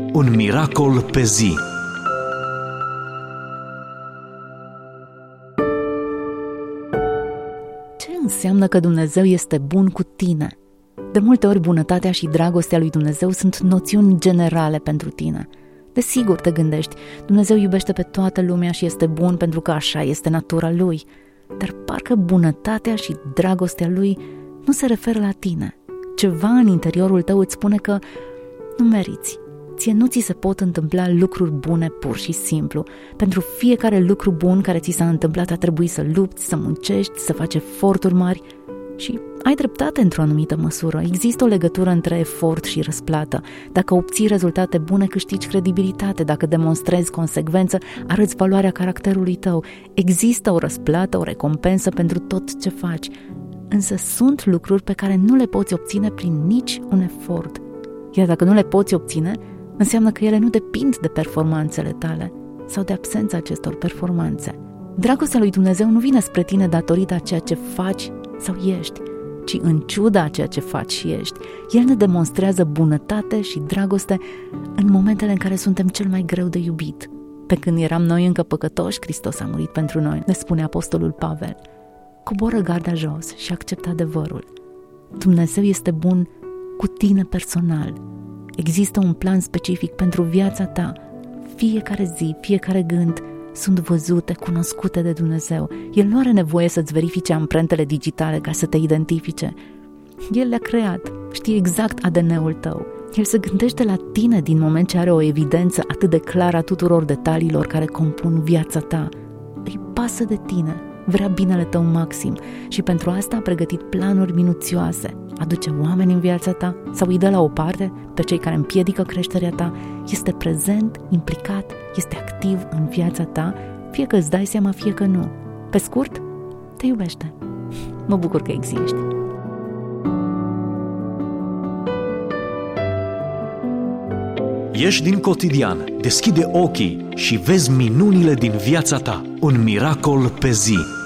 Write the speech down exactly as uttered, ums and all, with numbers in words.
Un miracol pe zi. Ce înseamnă că Dumnezeu este bun cu tine? De multe ori bunătatea și dragostea lui Dumnezeu sunt noțiuni generale pentru tine. Desigur te gândești, Dumnezeu iubește pe toată lumea și este bun pentru că așa este natura Lui. Dar parcă bunătatea și dragostea Lui nu se referă la tine. Ceva în interiorul tău îți spune că nu meriți. Ție nu ți se pot întâmpla lucruri bune pur și simplu. Pentru fiecare lucru bun care ți s-a întâmplat a trebuit să lupți, să muncești, să faci eforturi mari. Și ai dreptate într-o anumită măsură. Există o legătură între efort și răsplată. Dacă obții rezultate bune, câștigi credibilitate. Dacă demonstrezi consecvență, arăți valoarea caracterului tău. Există o răsplată, o recompensă pentru tot ce faci. Însă sunt lucruri pe care nu le poți obține prin nici un efort. Iar dacă nu le poți obține, înseamnă că ele nu depind de performanțele tale sau de absența acestor performanțe. Dragostea lui Dumnezeu nu vine spre tine datorită a ceea ce faci sau ești, ci în ciuda a ceea ce faci și ești. El ne demonstrează bunătate și dragoste în momentele în care suntem cel mai greu de iubit. Pe când eram noi încă păcătoși, Hristos a murit pentru noi, ne spune apostolul Pavel. Coboră garda jos și acceptă adevărul. Dumnezeu este bun cu tine personal. Există un plan specific pentru viața ta. Fiecare zi, fiecare gând sunt văzute, cunoscute de Dumnezeu. El nu are nevoie să-ți verifice amprentele digitale ca să te identifice. El le-a creat, știe exact A D N-ul tău. El se gândește la tine din moment ce are o evidență atât de clară a tuturor detaliilor care compun viața ta. Îi pasă de tine, vrea binele tău maxim și pentru asta a pregătit planuri minuțioase. Aduce oameni în viața ta sau îi dă la o parte pe cei care împiedică creșterea ta. Este prezent, implicat, este activ în viața ta, fie că îți dai seama, fie că nu. Pe scurt, te iubește. Mă bucur că existi. Ieși din cotidian, deschide ochii și vezi minunile din viața ta. Un miracol pe zi.